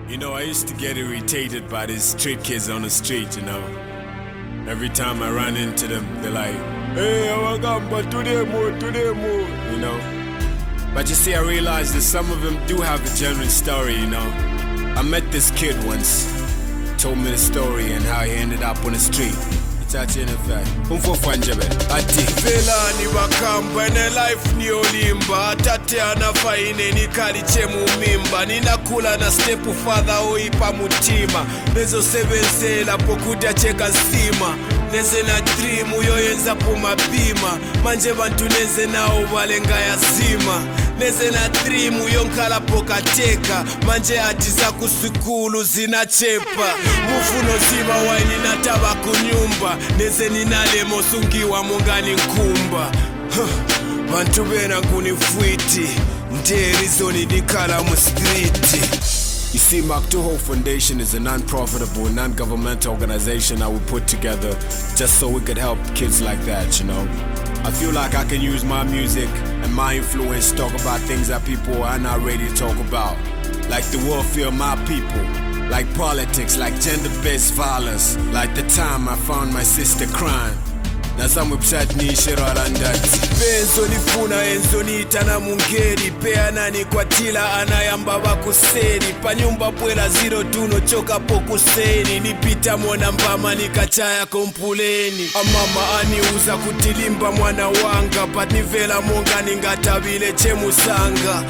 You know, I used to get irritated by these street kids on the street, you know. Every time I run into them, they're like, hey, but today more, you know. But you see, I realized that some of them do have a genuine story, you know. I met this kid once, told me the story and how he ended up on the street. Ati vela ni wakamba ene life ni olimba Tate anafaine ni kaliche mumimba Ninakula na stepu father oipa mutima Nezo sebenzela pokudia cheka sima Neze na dream uyoyenza pumabima Manje bantu neze nao walenga ya zima Neze na dream uyonkala pokateka Manje atiza kusukulu zinachepa Mufuno zima waini nataba kunyumba Neze ninale mosungiwa mungani nkumba Bantu bena kunifuiti Nderi zoni dikala mustriti. You see, Mark II Hope Foundation is a non-profitable, non-governmental organization that we put together just so we could help kids like that, you know. I feel like I can use my music and my influence to talk about things that people are not ready to talk about. Like the welfare of my people, like politics, like gender-based violence, like the time I found my sister crying. Benzo nifuna enzo nitana mungeri Pea nani kwa tila anayamba wakuseri Panyumba pwela zero tuno choka pokuseri Nipita mwana mbama nikachaya kompuleni Amama aniuza kutilimba mwana wanga But nivela monga ningatabile chemusanga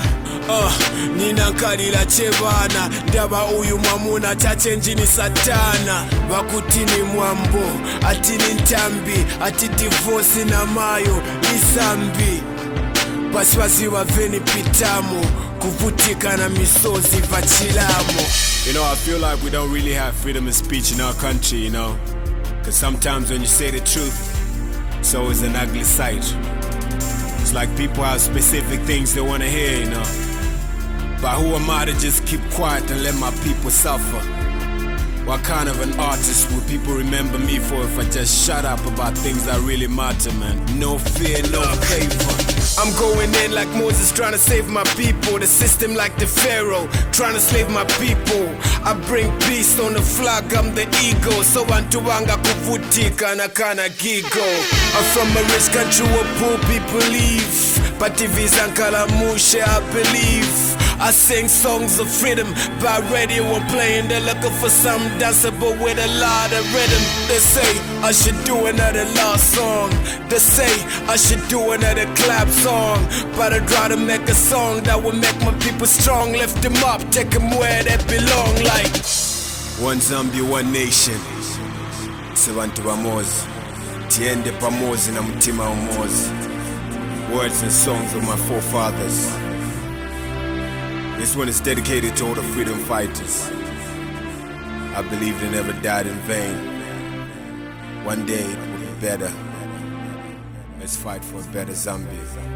Ninankalila chebana Ndaba uyu mamuna chachenjini satana Wakutini mwambo Atini ntambi Ati divorce na mayo Isambi Paswazi wa veni pitamo Kuvutika na misozi vachilamo. You know, I feel like we don't really have freedom of speech in our country, you know. Cause sometimes when you say the truth, it's always an ugly sight. It's like people have specific things they wanna hear, you know. But who am I to just keep quiet and let my people suffer? What kind of an artist would people remember me for if I just shut up about things that really matter, man? No fear, no favor. I'm going in like Moses trying to save my people. The system like the Pharaoh trying to slave my people. I bring peace on the flag, I'm the ego. So antuwanga kuvutika na kana gigo. I'm from a rich country where poor people live. But TV's ankala mushe, I believe. I sing songs of freedom by radio and playing. They're looking for some danceable with a lot of rhythm. They say I should do another love song. They say I should do another clap song. But I'd rather make a song that will make my people strong. Lift them up, take them where they belong. Like one Zambia, one nation. Sebantu bamozi tiende pamozi na mtima umozi. Words and songs of my forefathers. This one is dedicated to all the freedom fighters. I believe they never died in vain. One day it will be better. Let's fight for a better Zambia.